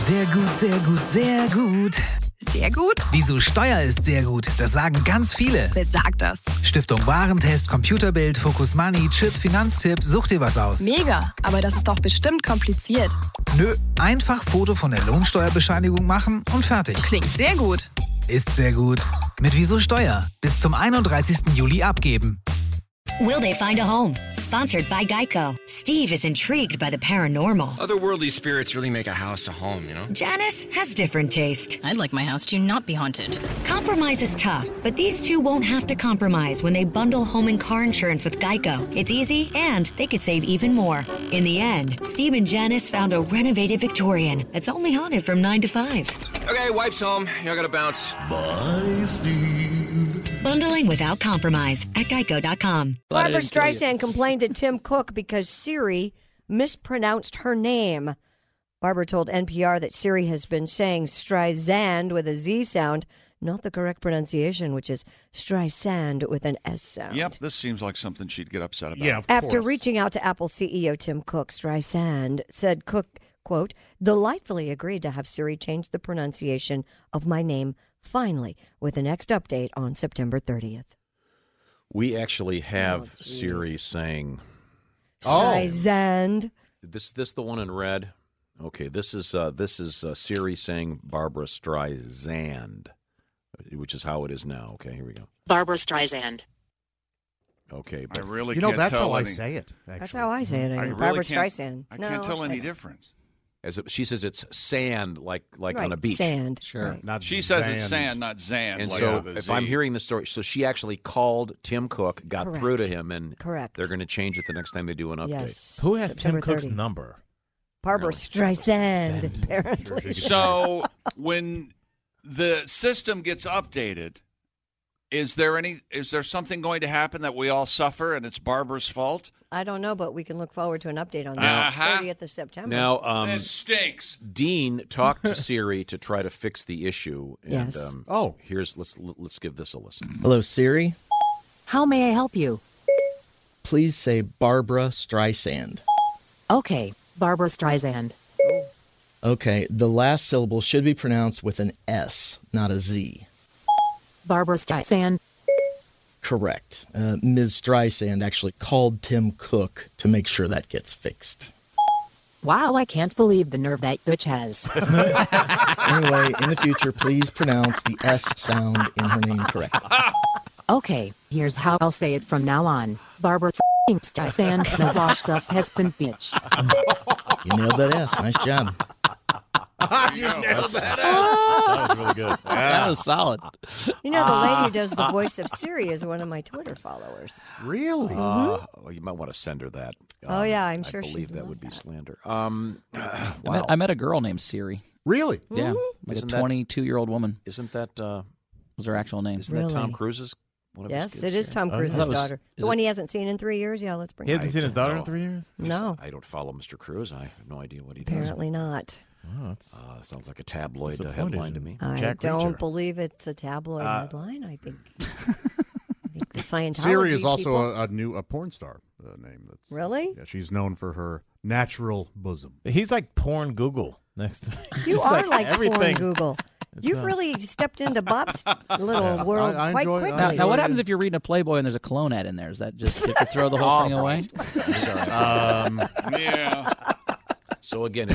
Sehr gut, sehr gut, sehr gut. Sehr gut? Wieso Steuer ist sehr gut, das sagen ganz viele. Wer sagt das? Stiftung Warentest, Computerbild, Focus Money, Chip, Finanztipp, such dir was aus. Mega, aber das ist doch bestimmt kompliziert. Nö, einfach Foto von der Lohnsteuerbescheinigung machen und fertig. Klingt sehr gut. Ist sehr gut. Mit Wieso Steuer. Bis zum 31. Juli abgeben. Will they find a home? Sponsored by Geico. Steve is intrigued by the paranormal. Otherworldly spirits really make a house a home, you know? Janice has different taste. I'd like my house to not be haunted. Compromise is tough, but these two won't have to compromise when they bundle home and car insurance with Geico. It's easy, and they could save even more. In the end, Steve and Janice found a renovated Victorian that's only haunted from 9 to 5. Okay, wife's home. I gotta bounce. Bye, Steve. Bundling without compromise at geico.com. Barbara Streisand complained to Tim Cook because Siri mispronounced her name. Barbara told NPR that Siri has been saying Streisand with a Z sound, not the correct pronunciation, which is Streisand with an S sound. Yep, this seems like something she'd get upset about. Yeah, of After course. reaching out to Apple CEO Tim Cook, Streisand said Cook, quote, delightfully agreed to have Siri change the pronunciation of my name finally with the next update on September 30th. We actually have Siri saying, Streisand. "This the one in red." Okay, this is Siri saying Barbara Streisand, which is how it is now. Okay, here we go. Barbara Streisand. Okay, I but really You know, can't that's tell how I any, say it. Actually. That's how I say it. I really Barbara can't- Streisand. I can't tell any I- difference. she says it's sand, like Right, on a beach. Sand. Sure. Right. Not She says it's sand, not Zan. And like so, with a if Z. I'm hearing the story, so she actually called Tim Cook, got Correct. through to him, and Correct. they're going to change it the next time they do an update. Yes. Who has September Tim Cook's 30. number? Barbara Streisand, Sand. apparently. So when the system gets updated, is there something going to happen that we all suffer and it's Barbara's fault? I don't know, but we can look forward to an update on Uh-huh. that 30th of September. Now, This stinks. Dean talked to Siri to try to fix the issue. And, Yes. let's give this a listen. Hello, Siri. How may I help you? Please say Barbara Streisand. Okay, Barbara Streisand. Okay, the last syllable should be pronounced with an S, not a Z. Barbara Streisand. Correct. Ms. Streisand actually called Tim Cook to make sure that gets fixed. Wow, I can't believe the nerve that bitch has. Anyway, in the future, please pronounce the S sound in her name correctly. Okay, here's how I'll say it from now on. Barbara f***ing Streisand, the washed up husband bitch. You nailed that S. Nice job. You nailed that. That was really good. That was solid. You know, the lady who does the voice of Siri is one of my Twitter followers. Really? Well, you might want to send her that. Oh, yeah, I'm sure I she'd believe that love would be that. slander. I met a girl named Siri. Really? Yeah, like Isn't a that- 22-year-old woman Isn't that was her actual name. isn't that Tom Really? Cruise's? One of his Yes, kids? it is Tom Oh, Cruise's that was- daughter. The one he hasn't seen in 3 years? Yeah, let's bring He it. hasn't seen his daughter in 3 years? No, I don't follow Mr. Cruise. I have no idea what he does. apparently not. Oh, that's Sounds like a tabloid disappointed headline to in me. I Jack don't Reacher. believe it's a tabloid headline. I think the Scientology Siri is also people- a porn star name. That's Really? Yeah, she's known for her natural bosom. He's like porn Google next to me. You He's are like everything. porn Google. You've really stepped into Bob's little world I quite enjoy- quickly. I Now, what happens if you're reading a Playboy and there's a clone ad in there? Is that just to throw the whole thing away? Yeah. So again,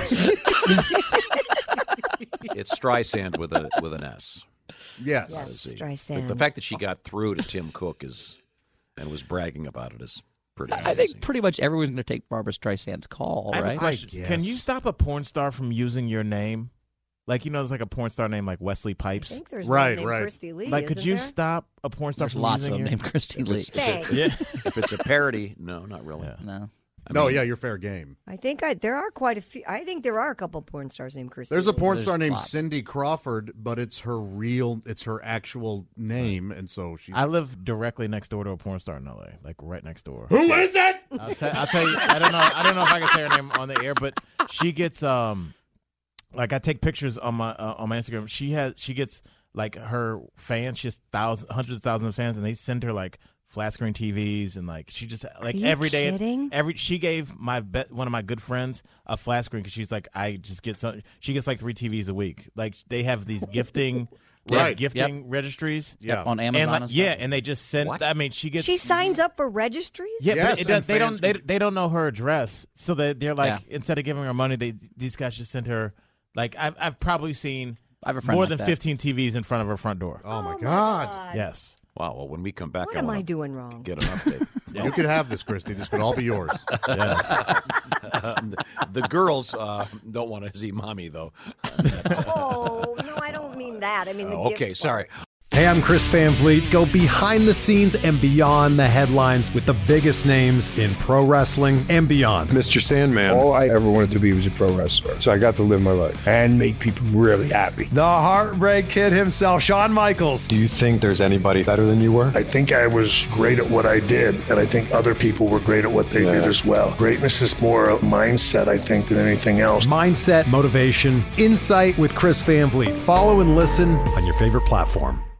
it's Streisand with an S. Yes. Yes, Z. Streisand. The fact that she got through to Tim Cook and was bragging about it is pretty amazing. I think pretty much everyone's going to take Barbara Streisand's call, I have a right? question. I Can you guess. stop a porn star from using your name? Like, you know, there's like a porn star named like Wesley I Pipes. think there's Right, one named right. Christy Lee. Like, could isn't you there? stop a porn star There's from lots of using them your named Christy Lee. Thanks. Yeah. If it's a parody, no, not really. Yeah. No. No, yeah, you're fair game. I think there are quite a few. I think there are a couple porn stars named Christy. There's a Lee. porn There's star named lots. Cindy Crawford, but it's her actual name, and so she's. I live directly next door to a porn star in LA, like right next door. Who is it? I'll tell you. I don't know if I can say her name on the air, but she gets like I take pictures on my Instagram. She gets like her fans. She has hundreds of thousands of fans, and they send her like flat screen TVs, and like she just like Are you every day. kidding? She gave one of my good friends a flat screen because she's like, I just get she gets like 3 TVs a week. Like they have these gifting. Right. Gifting registries. Yeah. On Amazon and stuff. Yeah, and they just send. What? I mean, she signs up for registries. Yeah, Yes, but it does, and they don't. fans They don't know her address, so they're like, Yeah. instead of giving her money, these guys just send her. Like I've probably seen I have a friend more like than that. 15 TVs in front of her front door. Oh my God. Yes. Wow. Well, when we come back, What I am wanna I doing wrong? Get an update. You could have this, Christy. This could all be yours. Yes. The girls don't want to see mommy, though. Oh no, I don't mean that. I mean the Okay, gift sorry. Hey, I'm Chris Van Vliet. Go behind the scenes and beyond the headlines with the biggest names in pro wrestling and beyond. Mr. Sandman. All I ever wanted to be was a pro wrestler. So I got to live my life and make people really happy. The Heartbreak Kid himself, Shawn Michaels. Do you think there's anybody better than you were? I think I was great at what I did, and I think other people were great at what they did as well. Greatness is more a mindset, I think, than anything else. Mindset, motivation, insight with Chris Van Vliet. Follow and listen on your favorite platform.